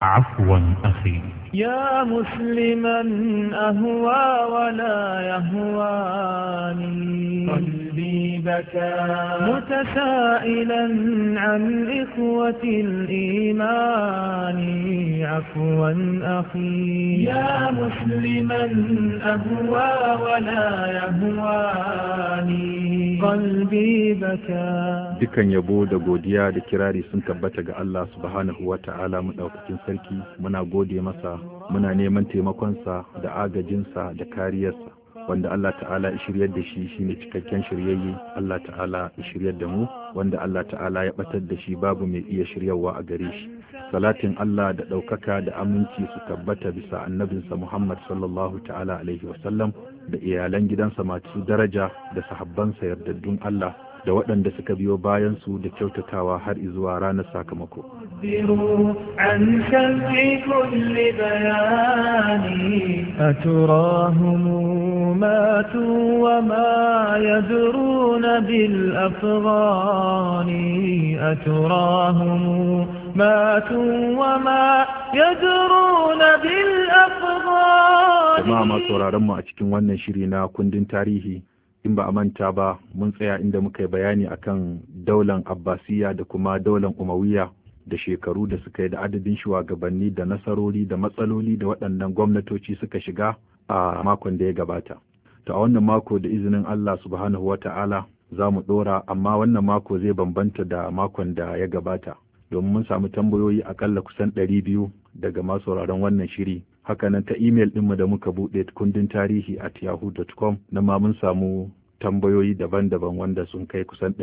عفوا أخي. يا مسلما أهوى ولا يهواني قلبي بكى متسائلا عن إخوة الإيمان عفوا أخي. يا مسلما أهوى ولا يهواني قلبي بكى. dukan yabo da godiya da kirari sun tabbata ga Allah subhanahu wa ta'ala madaukakin sarki. Muna gode masa, muna neman taimakonsa da agajinsa da kariyarsa. Wanda Allah ta'ala ya shiryar da shi shine cikakken shiryayye. Allah ta'ala ya shiryar da mu, wanda Allah ta'ala ya batar da shi babu mai iya shiryawa a gare shi. Salatin Allah da ɗaukaka da aminci su tabbata bisa annabinsa Muhammad sallallahu ta'ala alaihi wasallam da iyalan gidansa masu daraja da sahabbansa yardaddun Allah da waɗanda suka biyo bayan su da kyautatawa har zuwa ranar sakamako. عن شمع كل بياني أتراهم ماتوا وما يدرون بالأفغان أتراهم ماتوا وما يدرون بالأفغان. jama'a masu sauraron mu a cikin wannan shiri na kundin tarihi, in ba a manta ba mun tsaya inda muka yi bayani akan daular Abbasiyya da kuma daular Umayya da shekaru da suka yi da adadin shugabanni da nasarori da matsaloli da waɗannan gwamnatoci suka shiga a makon da ya gabata. To a wannan mako da izinin Allah subhanahu wa ta'ala za mu ɗora, amma wannan mako zai bambanta da makon da ya gabata domin mun samu tambayoyi akalla kusan 200 daga masu sauraron wannan shiri. Hakanan ta email ɗinmu da muka buɗe kundin tarihi @yahoo.com na ma mun samu tambayoyi daban-daban wanda sun kai kusan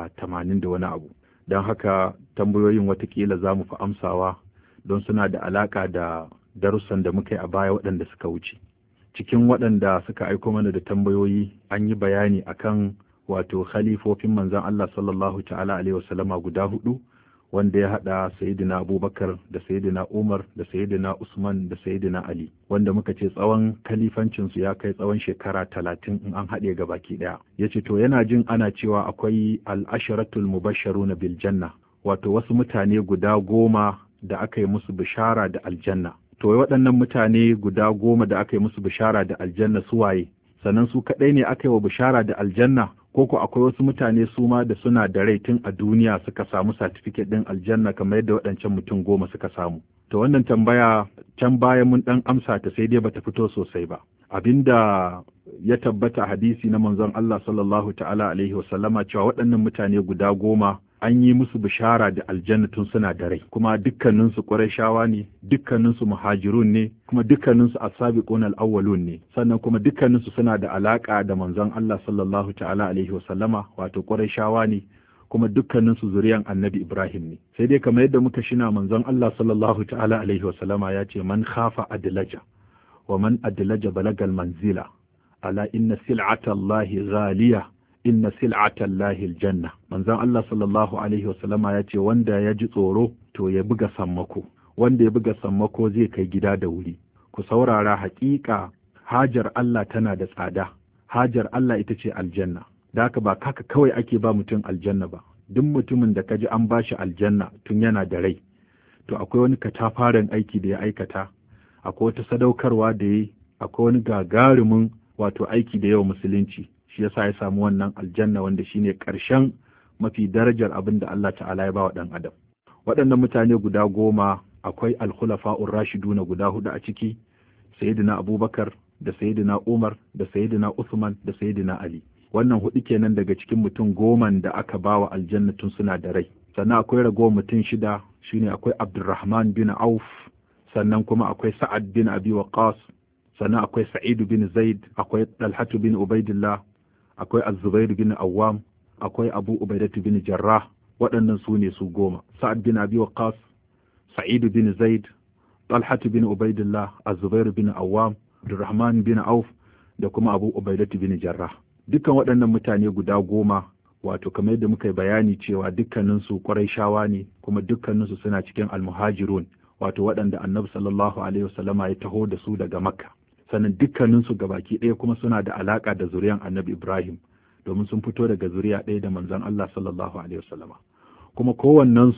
180 da wani abu. Don haka tambayoyin watakila za mu fi amsawa don suna da alaƙa da darussan da muka yi a baya waɗanda suka wuce. Cikin waɗanda suka aiko mana da tambayoyi an yi bayani akan wato khalifofin manzon Allah sallallahu ta'ala alaihi wasallama guda 4 wanda ya haɗa Sayyidina Abubakar da Sayyidina Umar da Sayyidina Usman da Sayyidina Ali, wanda muka ce tsawon kalifancinsu ya kai tsawon shekara 30 in an haɗe ga baki ɗaya. Ya ce to yana jin ana cewa akwai al-asharatul mubashsharuna bil janna, wato wasu mutane guda 10 da aka yi musu bishara da aljanna. To waɗannan mutane guda 10 da aka yi musu bishara da aljanna su waye? Sannan su kaɗai ne aka yi wa bishara da aljanna, ko akwai wasu mutane su ma da suna da rai tun a duniya suka samu certificate ɗin aljanna kamar yadda waɗancan mutum 10 suka samu? To wannan tambaya can baya mun ɗan amsa ta, sai dai bata fito sosai ba. Abinda ya tabbata hadisi na manzon Allah sallallahu ta'ala alaihi wasallama cewa waɗannan mutane guda 10 an yi musu bishara da aljanna tun suna da rai, kuma dukkaninsu Qurayshawa ne, dukkaninsu muhajirun ne, kuma dukkaninsu as-sabiqun al-awwalun ne, sannan kuma dukkaninsu suna da alaka da manzon Allah sallallahu ta'ala alaihi wasallama, wato Qurayshawa ne, kuma dukkaninsu zuriyan Annabi Ibrahim ne. Sai dai kamar yadda muka shina manzon Allah sallallahu ta'ala alaihi wasallama ya ce man khafa adlaja wa man adlaja balagal manzila ala inna sil'ata Allahi ghaliya inna sil'atallahi aljanna. Manzon Allah sallallahu alaihi wasallama ya ce wanda ya ji tsoro to ya buga sammako, wanda ya buga sammako zai kai gida da wuri. Ku saurara, haƙiƙa hajar Allah tana da tsada, hajar Allah ita ce aljanna. Da haka ba kaka kawai ake ba mutum aljanna ba, duk mutumin da kaji an bashi aljanna tun yana da rai to akwai wani katafaren aiki da ya aikata, akwai wata sadaukarwa da ya, akwai wani gagarumin wato aiki da yawa musulunci, shi yasa ya samu wannan aljanna wanda shine ƙarshen mafi darajar abin da Allah ta'ala ya ba wa ɗan adam. Waɗannan mutane guda 10 akwai al-khulafa'ur rashiduna guda 4 a ciki, sayyidina Abubakar da sayyidina Umar da sayyidina Uthman da sayyidina Ali. Wannan 4 kenan daga cikin mutum 10 da aka ba wa aljanna tun suna da rai. Sannan akwai ragowar mutum 6, shine akwai Abdurrahman bin Auf, sannan kuma akwai Sa'ad bin Abi Waqqas, sannan akwai Sa'id bin Zaid, akwai Talhatu bin Ubaidillah, akwai Az-Zubair bin Awwam, akwai Abu Ubaidah bin Jarrah. Waɗannan su ne su 10: Sa'ad bin Abi Waqqas, Sa'id bin Zaid, Talhatu bin Ubaidillah, Az-Zubair bin Awwam, Abdurrahman bin Auf da kuma Abu Ubaidah bin Jarrah. Dukkan waɗannan mutane guda 10 wato kamar yadda muka yi bayani cewa dukkaninsu Qurayshawa ne, kuma dukkaninsu suna cikin al-muhajirun, wato waɗanda Annabi sallallahu alaihi wasallama ya taho da su daga Makka. Sannan dukkaninsu gabaki ɗaya kuma suna da alaƙa da zuriyan Annabi Ibrahim, domin sun fito daga zuriya ɗaya da manzon Allah sallallahu alaihi wasallama. Kuma kowannensu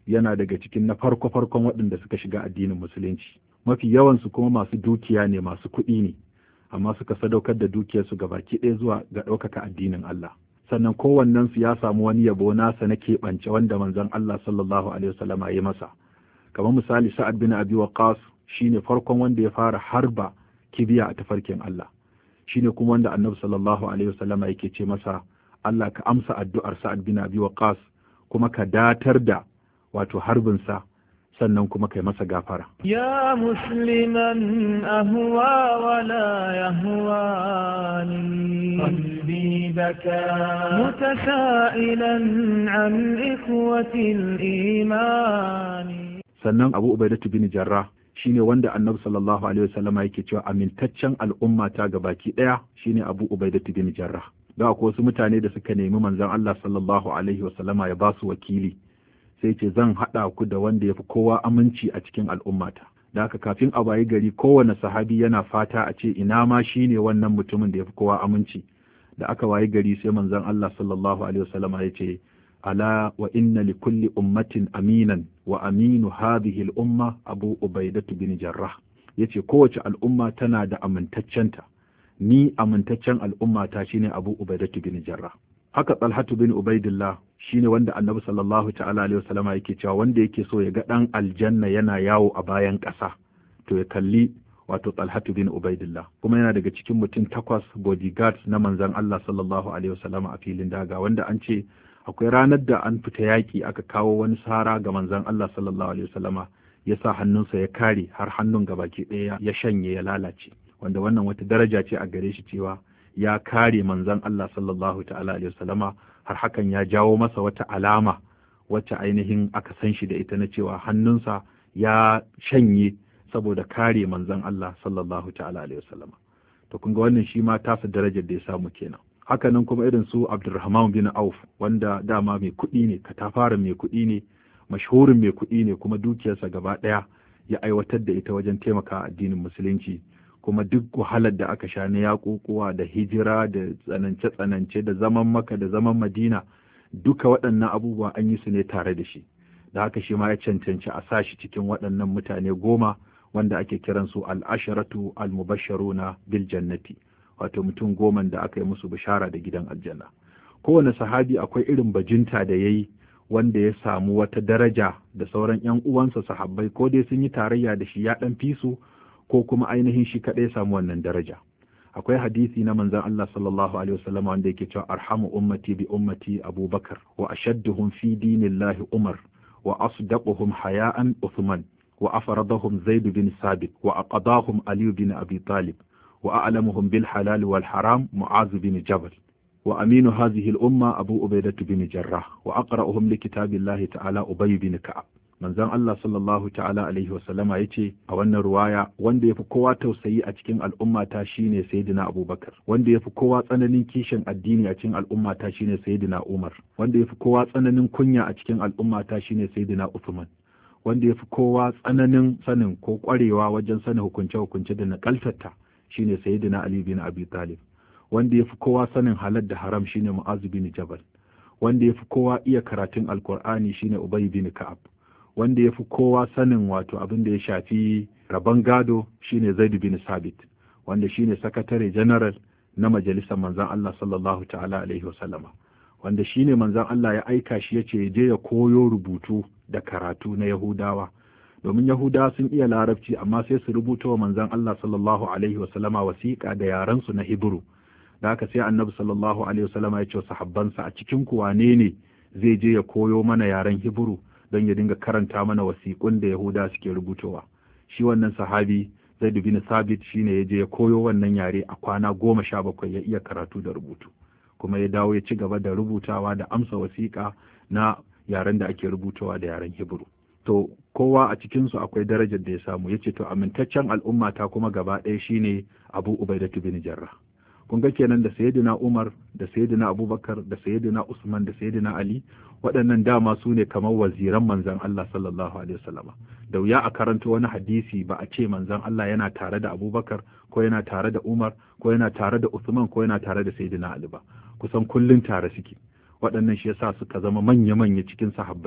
yana daga cikin na farko-farkon waɗanda suka shiga addinin musulunci. Mafi yawansu kuma masu dukiya ne, masu kuɗi ne, amma suka sadaukar da dukiyarsu gabaki ɗaya zuwa ga ɗaukaka addinin Allah. Sannan kowannensu ya samu wani yabo nasa na keɓance wanda manzon Allah sallallahu alaihi wasallam ya yi masa. Kamar misali Sa'ad bin Abi Waqqas shine farkon wanda ya fara harba kibiya a tafarkin Allah. Shine kuma wanda Annabi sallallahu alaihi wasallam yake ce masa, Allah ka amsa addu'ar Sa'ad bin Abi Waqqas kuma ka datar da wato harbinsa, sannan kuma kai masa gafara. Ya musliman ahwa wala yahwani qalbi baka mutasailan an ikhwatil imani. Sannan Abu Ubaidatu bin Jarrah shine wanda Annabi sallallahu alaihi wasallam yake cewa amintaccen al'umma ta gabaki daya shine Abu Ubaidatu bin Jarrah. Da akwai wasu mutane da suka nemi manzon Allah sallallahu alaihi wasallama ya ba su wakili, sai ce zan haɗa ku da wanda ya fi kowa aminci a cikin al'ummata. Da haka kafin a bayi gari kowane sahabi yana fata a ce ina ma shi ne wannan mutumin da ya fi kowa aminci. Da aka wayi gari sai manzon Allah sallallahu alaihi wasallama ya ce, ala wa inna li kulli ummatin aminan wa aminu hadhihi al-umma Abu Ubaidatu bin Jarrah. Yace kowace al'umma tana da amintaccenta. Ni amintaccen al'ummata shine Abu Ubaidatu bin Jarrah. Haka Talhatu bin Ubaidillah shine wanda Annabi sallallahu ta'ala alaihi wasallama yake cewa wanda yake so ya ga dan aljanna yana yawo a bayan ƙasa to ya kalli wato Talhatu bin Ubaidillah. Kuma yana daga cikin mutum 8 bodyguards na manzon Allah sallallahu alaihi wasallama a filin daga, wanda an ce akwai ranar da an fita yaƙi aka kawo wani sara ga manzon Allah sallallahu alaihi wasallama, ya sa hannunsa ya kare har hannun gabaki ɗaya ya shanye ya lalace, wanda wannan wata daraja ce a gare shi cewa ya kare manzon Allah sallallahu ta'ala alaihi wasallama, har hakan ya jawo masa wata alama wacce ainihin aka san shi da ita na cewa hannunsa ya shanye saboda kare manzon Allah sallallahu ta'ala alaihi wasallama. To kun ga wannan shi ma tasa darajar da ya samu kenan. Hakanan kuma irin su Abdurrahman bin Auf, wanda dama mai kuɗi ne, katafaren mai kuɗi ne, mashhurin mai kuɗi ne, kuma dukiyarsa gaba ɗaya ya aiwatar da ita wajen taimaka addinin musulunci. Kuma duk wahalar da aka sha na yaƙuƙuwa da hijira da tsanance-tsanance da zaman Makka da zaman Madina, duka waɗannan abubuwa an yi su ne tare da shi. Da haka shi ma ya cancanci a sa shi cikin waɗannan mutane 10 wanda ake kiransu al-asharatu al-mubashsharuna bil jannati, wato mutum 10 da aka yi musu bishara da gidan aljanna. Kowane sahabi akwai irin bajinta da yayi wanda ya samu wata daraja da sauran 'yan uwansa sahabbai, ko dai sun yi tarayya da shi ya ɗan fi su, ko kuma ainihin shi kaɗai ya samu wannan daraja. Akwai hadisi na manzon Allah sallallahu alaihi wasallam wanda yake cewa arhamu ummati bi ummati Abubakar wa ashadduhum fi dinillahi Umar wa asdaquhum haya'an Uthman wa afradahum Zaid bin Sabit wa aqadahum Ali bin Abi Talib wa a'lamuhum bil halal wal haram Mu'az bin Jabal wa aminu hadhihi al umma Abu Ubaidah bin Jarrah wa aqra'uhum li kitabillahi ta'ala Ubay bin Ka'ab. Manzon Allah sallallahu ta'ala alaihi wasallama yace a wannan ruwaya, wanda yafi kowa tausayi a cikin al'ummata shine Sayyidina Abubakar, wanda yafi kowa tsananin kishin addini a cikin al'ummata shine Sayyidina Umar, wanda yafi kowa tsananin kunya a cikin al'ummata shine Sayyidina Uthman, wanda yafi kowa tsananin sanin ko kwarewa wajen sanin hukunce-hukunce da nakaltarta shine Sayyidina Ali bin Abi Talib, wanda yafi kowa sanin halal da haram shine Mu'az bin Jabal, wanda yafi kowa iya karatun Alkur'ani shine Ubay bin Ka'ab, wanda ya fi kowa sanin wato abin da ya shafi rabon gado shine Zaid bin Sabit, wanda shine sakatare general na majalisar manzon Allah sallallahu ta'ala alaihi wasallama, wanda shine manzon Allah ya aika shi yace je ya koyo rubutu da karatu na Yahudawa, domin Yahudawa sun iya Larabci amma sai su rubuta wa manzon Allah sallallahu alaihi wasallama wasiƙa da yaran su na Hebrew. Da haka sai Annabi sallallahu alaihi wasallama ya ce sahabbansa, a cikin ku wane ne zai je ya koyo mana yaren Hebrew don ya dinga karanta mana wasiƙun da Yahuda suke rubutowa. Shi wannan sahabi Zaid bin Sabit shine ya je ya koyo wannan yare a kwana 17 ya iya karatu da rubutu, kuma ya dawo ya ci gaba da rubutawa da amsa wasiƙa na yaren da ake rubutawa da yaren Hebrew. To kowa a cikin su akwai darajar da ya samu. Yace to amintaccen al'umma ta kuma gaba ɗaya shine Abu Ubaidah bin Jarrah. Kun ga kenan da Sayyidina Umar da Sayyidina Abubakar da Sayyidina Usman da Sayyidina Ali, waɗannan dama su ne kamar waziran manzon Allah sallallahu alaihi wasallama. Da wuya a karanta wani hadisi ba a ce manzon Allah yana tare da Abubakar ko yana tare da Umar ko yana tare da Usman ko yana tare da Sayyidina Ali ba. Kusan kullun tare suke. Waɗannan shi yasa suka zama manya-manya cikin sahabbai,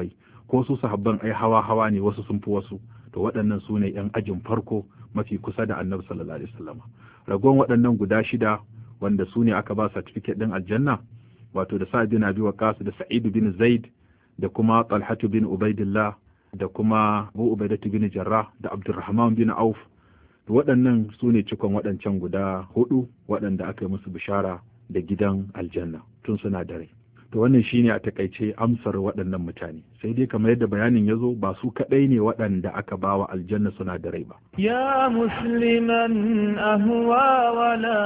ko su sahabban ai hawa ne, wasu sun fi wasu, to waɗannan su ne ‘yan ajin farko mafi kusa da annabi sallallahu alaihi wasallam. Ragon waɗannan guda 6 wanda su ne aka ba certificate ɗin aljanna, wato da Sa'ad bin Abi Waqqas da Sa'id bin Zaid da kuma Talhatu bin Ubaidillah da kuma Abu Ubaidah bin Jarrah da Abdurrahman bin Auf. Waɗannan su ne cikon waɗancan guda 4 waɗanda aka yi musu bishara da gidan aljanna tun suna da rai. To wannan shine a takaice amsar waɗannan mutane, sai dai kamar yadda bayanin ya zo ba su kaɗai ne waɗanda aka bawa aljanna suna da rai ba. Ya musliman ahwa wala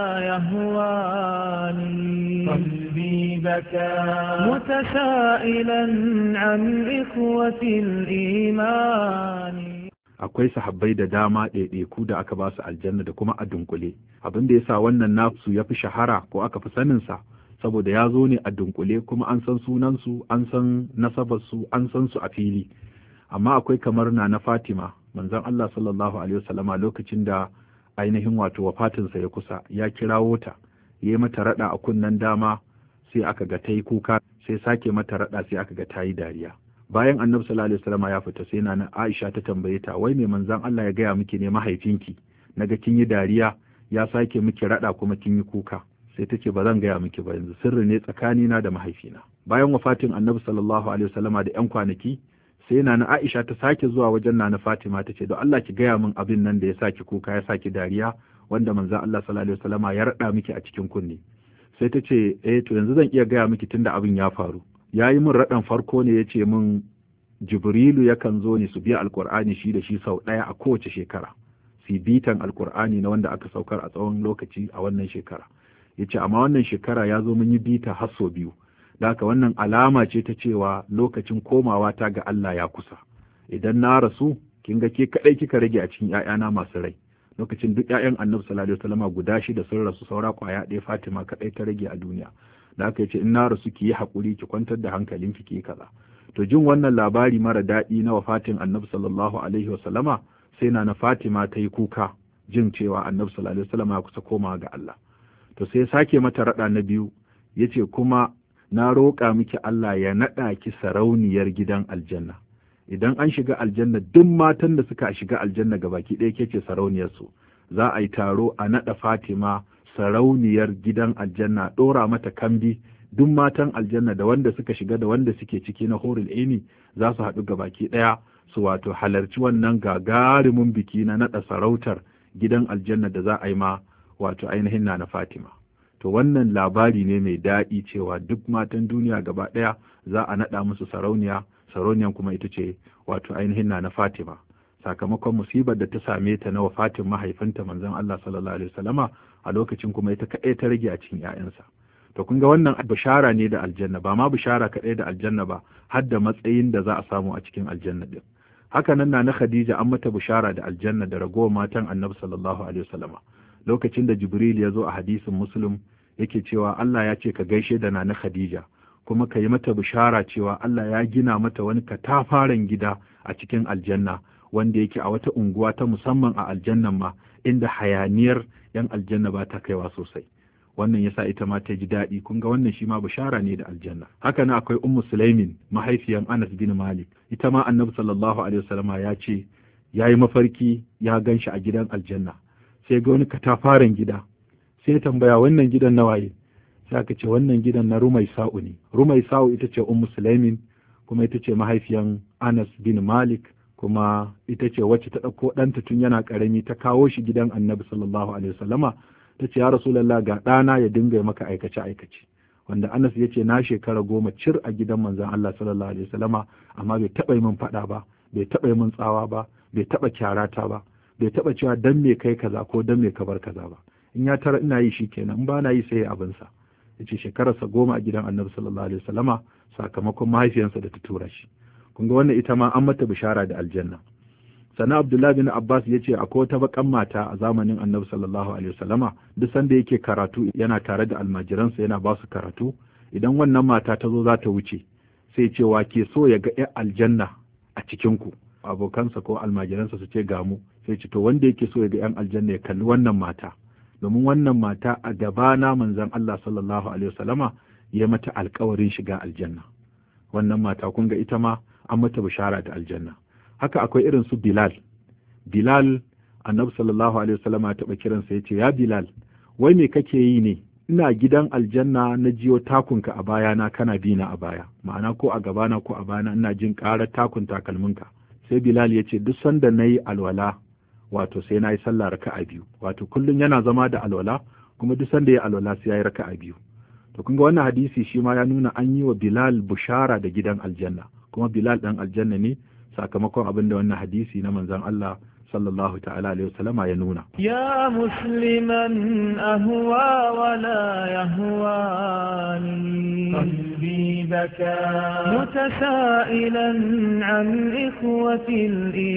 yahwani qalbi baka mutasailan an ikhwatil imani. Akwai sahabbai da dama ɗaiɗaiku da aka ba su aljanna da kuma a dunkule. Abin da yasa wannan nasu ya fi shahara ko aka fi saninsa saboda ya zo ne a dunkule, kuma an san sunansu, an san nasabarsu, an san su a fili. Amma akwai kamar na Fatima, manzon Allah sallallahu alaihi wasallama lokacin da ainihin wato wafatinsa ya kusa, ya kirawo ta, yayi mata rada a kunnen dama, sai aka ga tayi kuka, sai sake mata rada, sai aka ga tayi dariya. Bayan annabi sallallahu alaihi wasallama ya fita, sai na Aisha ta tambaye ta, wai me manzon Allah ya gaya miki ne mahaifinki, naga kin yi dariya, ya sake miki rada kuma kin yi kuka. Sai ta ce ba zan gaya miki ba, yanzu sirri ne tsakanina da mahaifina. Bayan wafatin annabi sallallahu alaihi wasallama da ƴan kwanaki, sai na Aisha ta sake zuwa wajen na Fatima ta ce, don Allah ki gaya min abin nan da ya saki kuka, ya saki dariya, wanda manzon Allah sallallahu alaihi wasallama ya rada miki a cikin kunne. Sai ta ce to yanzu zan iya gaya miki tunda abin ya faru. Yayi min radan farko ne, yace min Jibrilu yakan zo ne su biya alqur'ani shi da shi sau ɗaya a kowace shekara, su bitan alqur'ani na wanda aka saukar a tsawon lokaci a wannan shekara. Yace amma wannan shekara ya zo mun yi bita har sau 2, da haka wannan alama ce ta cewa lokacin komawa ta ga Allah ya kusa. Idan na rasu, kin ga ke kadai kika rage a cikin ƴaƴana masu rai. Lokacin duk ƴaƴan Annabi sallallahu alaihi wasallama guda 6 sun rasu, saura kwaya ɗaya Fatima kadai ta rage a duniya. Da haka yace in na rasu ki yi hakuri, ki kwantar da hankalinki, ki kaza. To jin wannan labari mara daɗi na wafatin Annabi sallallahu alaihi wasallama, sai na Fatima ta yi kuka jin cewa Annabi sallallahu alaihi wasallama ya kusa komawa ga Allah. To sai sake mata rada na biyu, yace kuma na roƙa miki Allah ya naɗa ki sarauniyar gidan aljanna. Idan an shiga aljanna, duk matan da suka shiga aljanna gabaki ɗaya ke ce sarauniyar su. Za a yi taro a naɗa Fatima sarauniyar gidan aljanna, ɗora mata kambi, duk matan aljanna da wanda suka shiga da wanda suke ciki na hurul aini za su haɗu gabaki ɗaya su wato halarci wannan gagarumin biki na naɗa sarautar gidan aljanna da za a yi ma wato ainihin na Fatima. To wannan labari ne mai daɗi cewa duk matan duniya gaba ɗaya za a naɗa musu sarauniyan kuma ita ce wato ainihin na Fatima, sakamakon musibar da ta same ta na wafatin mahaifinta manzon Allah sallallahu alaihi wasallama, a lokacin kuma ita kaɗai ta rage a cikin ƴaƴansa. To kun ga wannan bishara ne da aljanna, ba ma bishara kaɗai da aljanna ba, har da matsayin da za a samu a cikin aljanna din. Haka nan na Khadija an mata bishara da aljanna da ragowar matan Annabi sallallahu alaihi wasallama. Lokacin da Jibril ya zo a hadisin Muslim yake cewa Allah ya ce ka gaishe da Nana Khadija, kuma ka yi mata bishara cewa Allah ya gina mata wani katafaren gida a cikin aljanna, wanda yake a wata unguwa ta musamman a aljannan ma, inda hayaniyar yan aljanna ba ta kaiwa sosai. Wannan yasa ita ma ta ji daɗi. Kun ga wannan shi ma bishara ne da aljanna. Haka nan akwai Ummu Sulaimin, mahaifiyan Anas bin Malik. Ita ma Annabi sallallahu alaihi wasallama ya ce yayi mafarki ya ganshi a gidan aljanna, sai ga wani katafaren gida, sai tambaya wannan gidan na waye? Sai aka ce wannan gidan na Rumaisa'u ne. Rumaisa'u ita ce Ummu Sulaimin, kuma ita ce mahaifiyan Anas bin Malik, kuma ita ce wacce ta ɗauko ɗanta tun yana ƙarami ta kawo shi gidan Annabi sallallahu alaihi wasallama, ta ce ya Rasulullah ga ɗana ya dinga maka aikace aikace, wanda Anas ya ce na shekara 10 cir a gidan manzon Allah sallallahu alaihi wasallama, amma bai taɓa yi min faɗa ba, bai taɓa yi min tsawa ba, bai taɓa kyarata ba, bai taɓa cewa dan me kai kaza ko dan me ka bar kaza ba. In ya tara ina yi shi kenan, in ba na yi sai ya abinsa. Ya ce shekararsa 10 a gidan Annabi sallallahu alaihi wasallama, sakamakon mahaifiyarsa da ta tura shi. Kun ga wannan ita ma an mata bishara da aljanna. Sannan Abdullah bin Abbas ya ce akwai wata bakan mata a zamanin Annabi sallallahu alaihi wasallama, duk sanda yake karatu yana tare da almajiransa yana ba su karatu, idan wannan mata ta zo za ta wuce, sai ce wa ke so ya ga ƴan aljanna a cikin ku? Abokansa ko almajiransa su ce ga mu. Sai ce to wanda yake so ya ga ƴan aljanna ya kalli wannan mata, domin wannan mata a gabana manzon Allah sallallahu alaihi wasallama ya mata alƙawarin shiga aljanna. Wannan mata kun ga ita ma an mata bishara da aljanna. Haka akwai irin su Bilal annabi sallallahu alaihi wasallama ya taɓa kiransa ya ce, ya Bilal, wai me kake yi ne? Ina gidan aljanna na jiyo takunka a bayana kana bina a baya, ma'ana ko a gabana ko a bayana ina jin ƙarar takun takalminka. Sai Bilal ya ce, duk sanda na yi alwala, wato sai na yi sallah raka'a biyu, wato kullum yana zama da alwala, kuma duk sanda ya alwala sai ya yi raka'a biyu. To kun ga wannan hadisi shi ma ya nuna an yi wa Bilal bushara da gidan aljanna, kuma Bilal ɗan aljanna ne sakamakon abin da wannan hadisi na manzon Allah sallallahu ta'ala alaihi wasallama ya nuna. Ya musliman ahwa wala yahwani qalbi baka mutasailan an ikhwati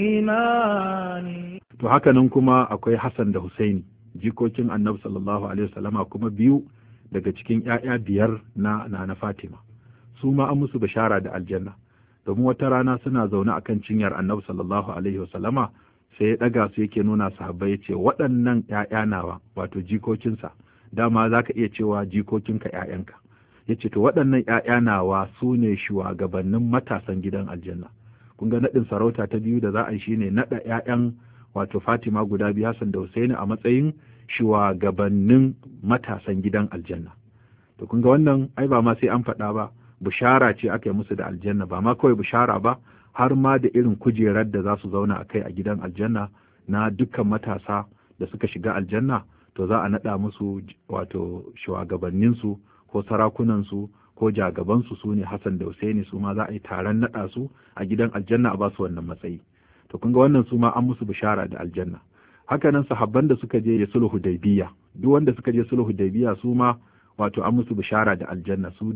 al-iman. To haka nan kuma akwai Hassan da Husaini, jikokin Annabi sallallahu alaihi wasallama, kuma biyu daga cikin ƴaƴa biyar na Fatima. Su ma an musu bishara da aljanna, domin wata rana suna zaune akan cinyar Annabi sallallahu alaihi wasallama, sai ya ɗaga su yake nuna sahabbai ya ce, waɗannan ‘ya'ya nawa, wato jikokinsa, dama za ka iya cewa jikokinka ‘ya'yanka. Ya ce, to waɗannan ‘ya'ya nawa su ne shugabannin matasan gidan aljanna. Kun ga naɗin sarauta ta biyu da za a yi shi ne naɗa ‘ya'yan wato Fatima guda biyu, Hassan da Husaini, a matsayin shugabannin matasan gidan aljanna. To kun ga wannan ai ba ma sai an faɗa ba, bishara ce aka yi musu da aljanna, ba ma kawai bishara ba, har ma da irin kujerar da za su zauna a kai a gidan aljanna na dukkan matasa da suka shiga aljanna, to za a naɗa musu wato shugabanninsu ko sarakunansu ko jagabansu, su ne Hassan da Husaini, su ma za a yi taron naɗa su a gidan aljanna a ba su wannan matsayi. To kun ga wannan su ma an musu bishara da aljanna. Haka nan sahabban da suka je sulhu Hudaybiya, duk wanda suka je sulhu Hudaybiya su ma wato an musu bishara da aljanna, su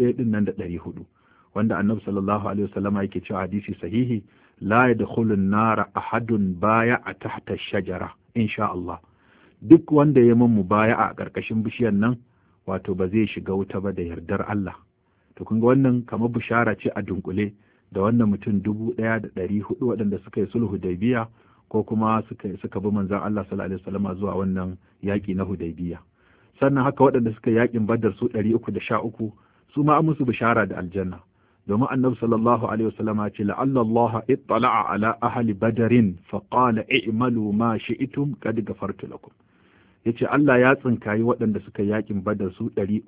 1,400, wanda annabi sallallahu alaihi wasallama yake cewa hadisi sahihi, la yadkhulu an-nara ahadun baya'a tahta ash-shajara insha Allah. Duk wanda ya mun mubaya'a a karkashin bishiyar nan, wato ba zai shiga wuta ba da yardar Allah. To kun ga wannan kamar bishara ce a dunkule da wannan mutum 1,400 waɗanda suka yi sulhu Hudaybiya, ko kuma suka bi manzon Allah sallallahu alaihi wasallama zuwa wannan yaki na Hudaybiya. Sannan haka waɗanda suka yakin Badar su 313, su ma an musu bishara da aljanna. domin annabi sallallahu alaihi wasallam ya ce la'alla Allah ittala'a ala ahli badarin fa qala i'malu ma shi'tum qad ghafartu lakum. Yace Allah ya tsinkayi waɗanda suka yakin Badar su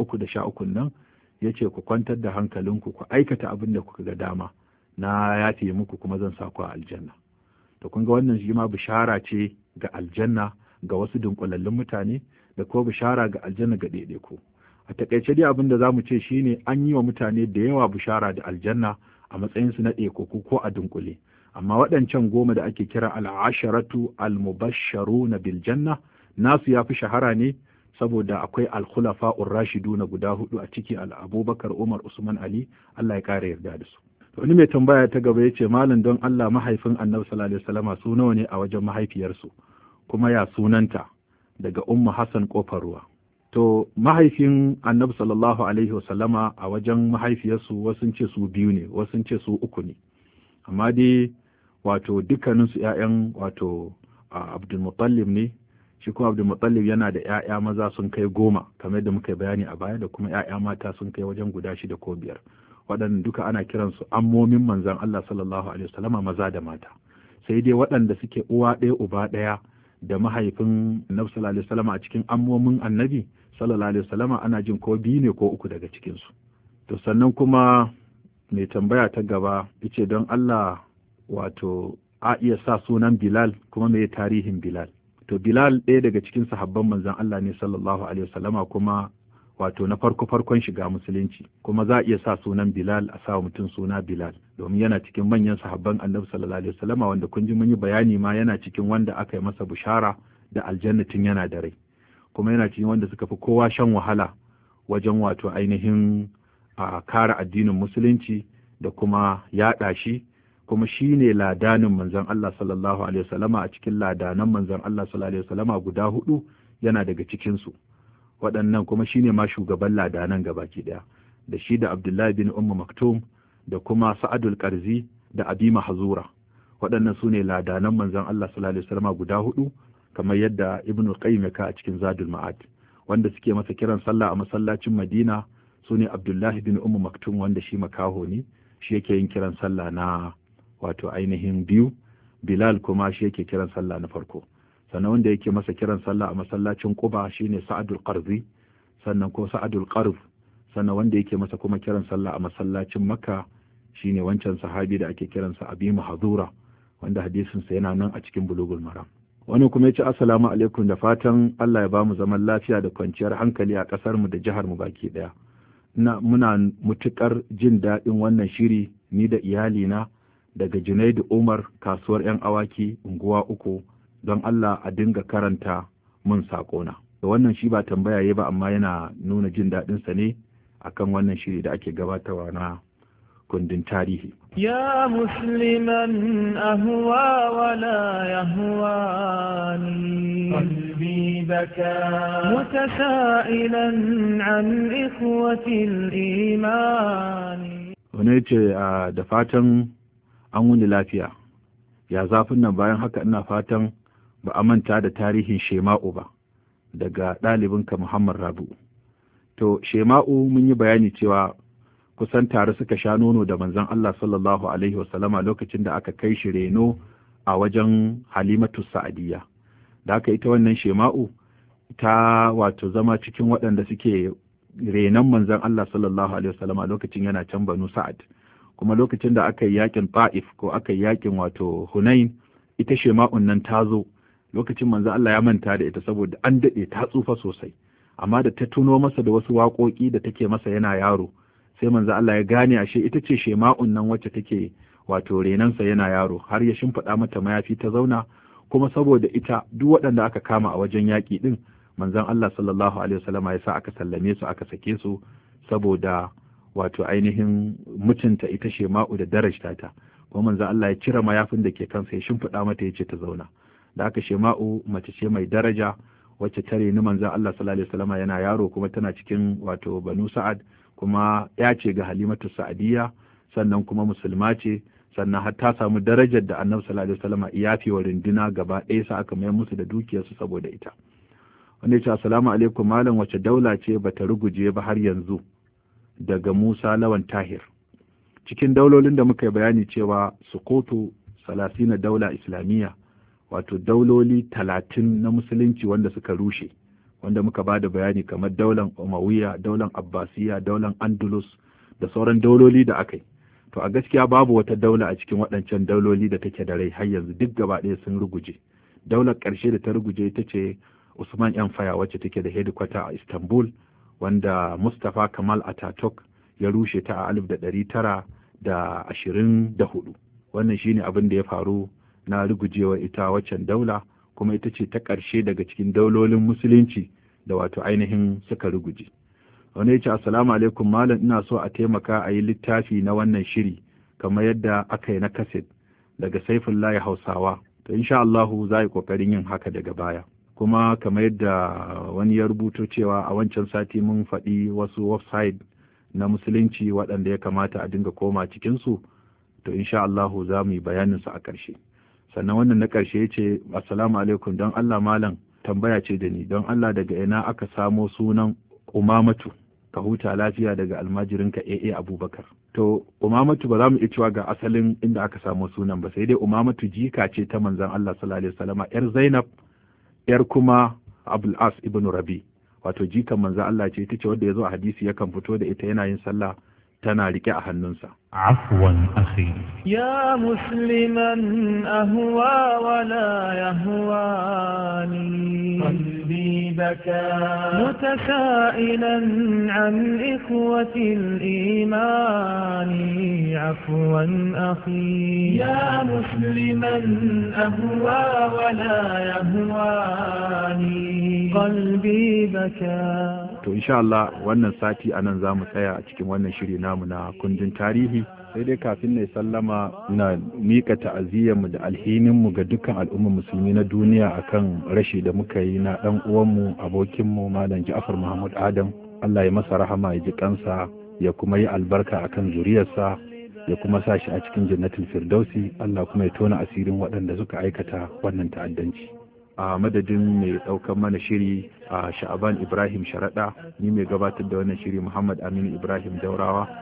313 nan, yace ku kwantar da hankalinku, ku aikata abin da kuka ga dama, na yafe muku kuma zan sa ku a aljanna. To kun ga wannan shi ma bishara ce ga aljanna ga wasu dunkulallun mutane, da kuma bishara ga aljanna ga ɗaiɗaiku. A takaice dai abin da zamu ce shine an yi wa mutane da yawa bishara da aljanna a matsayin su na ɗaiɗaiku ko a dunkule, amma waɗancan 10 da ake kira al-asharatu al-mubashsharuna bil janna, nasu yafi shahara ne saboda akwai al-khulafa'ur rashiduna guda 4 a ciki, Abubakar, Umar, Usman, Ali, Allah ya kare yarda da su. Wani mai tambaya ta gaba yace, malam don Allah, mahaifin Annabi sallallahu alaihi wasallama su nawa ne a wajen mahaifiyarsu, kuma ya sunanta? Daga Ummu Hassan Kofar Ruwa. To mahaifin Annabi sallallahu alaihi wasallama a wajen mahaifiyarsu wasu ce su 2 ne, wasu ce su 3 ne, amma dai wato dukkaninsu ƴaƴan wato Abdul Muttalib ne. Shi kuma Abdul Muttalib yana da ƴaƴa maza sun kai 10 kamar da muka bayani a baya, da kuma ƴaƴa mata sun kai wajen guda 6 ko 5. Waɗanda duka ana kiransu ammomin manzon Allah sallallahu alaihi wasallama maza da mata. Sai dai waɗanda suke uwa ɗaya uba ɗaya da mahaifin Annabi sallallahu alaihi wasallama a cikin ammomin Annabi sallallahu alaihi wasallama ana jin ko 2 ne ko 3 daga cikin su. To sannan kuma mai tambaya ta gaba yace, don Allah wato a iya sa sunan Bilal, kuma me tarihin Bilal? To Bilal ɗaya daga cikin sahabban manzon Allah ne sallallahu alaihi wasallama, kuma wato na farkon shiga musulunci, kuma za a iya sa sunan Bilal, a sa mutum suna Bilal, domin yana cikin manyan sahabban Annabi sallallahu alaihi wasallama, wanda kun ji mun yi bayani ma yana cikin wanda aka yi masa bushara da aljannatin yana da rai, kuma yana cikin wanda suka fi kowa shan wahala wajen wato ainihin a kare addinin musulunci da kuma yaɗa shi, kuma shi ne ladanin manzon Allah sallallahu alaihi wasallama. A cikin ladanan manzon Allah sallallahu alaihi wasallama guda 4 yana daga cikinsu. Waɗannan kuma shi ne ma shugaban ladanan gabaki ɗaya, da shi da Abdullahi bin Ummu Maktum da kuma Sa'adul Qarzi da Abi Mahzura. Waɗannan su ne ladanan manzon Allah sallallahu alaihi wasallama guda 4, kamar yadda Ibn Qayyim ka a cikin Zadul Ma'ad. Wanda suke masa kiran sallah a masallacin Madina su ne Abdullahi bin Ummu Maktum, wanda shi makaho ne, shi yake yin kiran sallah na wato ainihin biyu, Bilal kuma shi yake kiran sallah na farko. Sannan wanda yake masa kiran sallah a masallacin Quba shine Sa'adul Qarzi, sannan ko Sa'adul Qarz. Sannan wanda yake masa kuma kiran sallah a masallacin Makka shine wancan sahabi da ake kiransa Abi Mahzura, wanda hadisin sa yana nan a cikin Bulugul Maram. Wani kuma yace assalamu alaikum, da fatan Allah ya bamu zaman lafiya da kwanciyar hankali a kasar mu da jihar mu baki daya. Muna mutukar jin daɗin wannan shiri ni da iyalina daga Junaidu Umar, kasuwar 'yan awaki, unguwa 3, don Allah a dinga karanta mun saƙona. Da wannan shi ba tambaya ya ba, amma yana nuna jin daɗinsa ne akan wannan shiri da ake gabatarwa na kundin tarihi. Ya musliman ahwa wala yahwani qalbi baka mutasailan an ikhwatil imani. Wani ce da fatan an wuni lafiya, ya zafin nan, bayan haka ina fatan ba a manta da tarihin Shema'u ba, daga ɗalibinka Muhammad Rabu. To Shema'u mun yi bayani cewa kusan tare suka sha nono da manzon Allah sallallahu alaihi wasallama lokacin da aka kai shi reno a wajen Halimatu Sa'adiyya. Da aka ita wannan Shema'u ta wato zama cikin waɗanda suke renon manzon Allah sallallahu alaihi wasallama lokacin yana can Banu Sa'ad. Kuma lokacin da aka yi yakin Ta'if ko aka yi yakin wato Hunain, ita Shema'un nan ta zo lokacin manzo Allah ya manta da ita saboda an daɗe ta tsufa sosai, amma da ta tuno masa da wasu waƙoƙi da take masa yana yaro, sai manzo Allah ya gane ashe ita ce Shema'un nan wacce take wato renansa yana yaro, har ya shimfiɗa mata mayafi ta zauna. Kuma saboda ita duk waɗanda aka kama a wajen yaƙi ɗin, manzon Allah sallallahu alaihi wasallama ya sa aka sallame su, aka sake su, saboda wato ainihin mutunta ita Shema'u da darajta ta. Kuma manzon Allah ya cire mayafin da ke kansa ya shimfiɗa mata ya ce ta zauna. Da aka Shema'u mace ce mai daraja wacce ta reni manzon Allah sallallahu alaihi wasallama yana yaro, kuma tana cikin wato Banu Sa'ad, kuma ya ce ga Halimatu Sa'adiyya, sannan kuma musulma ce, sannan har ta samu darajar da Annabi sallallahu alaihi wasallama ya fi wa runduna gaba ɗaya, sa aka mayar musu da dukiyarsu saboda ita. Wanda ya ce assalamu alaikum malam, wace daula ce bata ruguje ba har yanzu? Daga Musa Lawan Tahir. Cikin daulolin da muka yi bayani cewa sukutu 30 daula islamiyya, wato dauloli 30 na musulunci wanda suka rushe, wanda muka ba da bayani kamar daular Umayya, daular Abbasiyya, daular Andalus da sauran dauloli da aka yi. To a gaskiya babu wata daula a cikin waɗancan dauloli da take da rai har yanzu, duk gaba ɗaya sun ruguje. Daular ƙarshe da ta ruguje ita ce Usman Empire, wacce take da headquarter a Istanbul, wanda Mustapha Kamal Ataturk ya rushe ta a 1924. Wannan shine abin da ya faru na rugujewa ita waccan daula, kuma ita ce ta ƙarshe daga cikin daulolin musulunci da wato ainihin suka ruguje. Wani ya ce assalamu alaikum malam, ina so a taimaka a yi littafi na wannan shiri kamar yadda aka yi na kaset daga Saifullahi Hausawa. To insha Allahu za yi ƙoƙarin yin haka daga baya. Kuma kamar yadda wani ya rubuto cewa a wancan sati mun faɗi wasu website na musulunci waɗanda ya kamata a dinga koma cikinsu, to insha Allahu za mu yi bayaninsu a ƙarshe. Sannan wannan na ƙarshe ya ce assalamu alaikum, don Allah malam tambaya ce da ni, don Allah daga ina aka samo sunan Umamatu? Ka huta lafiya, daga almajirinka AA Abubakar. To Umamatu ba za mu iya cewa ga asalin inda aka samo sunan ba, sai dai Umamatu jika ce ta manzon Allah sallallahu alaihi wasallama, yar Zainab, yar kuma Abul As ibn Rabi, wato jikan manzon Allah ce, ita ce wanda yazo a hadisi yakan fito da ita yana yin sallah tana rike a hannunsa. Afwan akhi ya musliman ahwa wala yahwani qalbi baka mutasailan an ikhwati al-imani. Afwan akhi ya musliman ahwa wala yahwani qalbi baka. To insha Allah wannan sati anan za mu tsaya a cikin wannan shiri namu na kundin tarihi. Sai dai kafin na sallama, na mika ta'aziyyarmu da alhininmu ga dukkan al'ummar musulmi na duniya akan rashi da muka yi na ɗan uwanmu, abokinmu Malam Ja'far Mahmud Adam. Allah ya masa rahama, ya ji kansa, ya kuma yi albarka akan zuriyarsa, ya kuma sa shi a cikin jannatul firdausi. Allah kuma ya tona asirin waɗanda suka aikata wannan ta'addanci. A madadin mai ɗaukar mana shiri a Sha'aban Ibrahim Sharaɗa, ni mai gabatar da wannan shiri Muhammad Aminu Ibrahim Daurawa,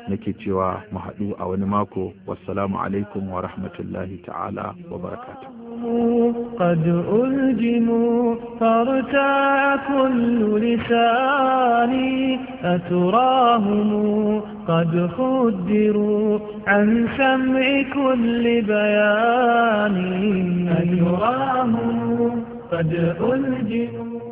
nake cewa mu haɗu a wani mako. Wassalamu alaikum wa rahmatullahi ta'ala wa barakatuh. قد ألجموا فارتاع كل لساني أتراهم قد خدروا عن سمع كل بيان أتراهم قد ألجموا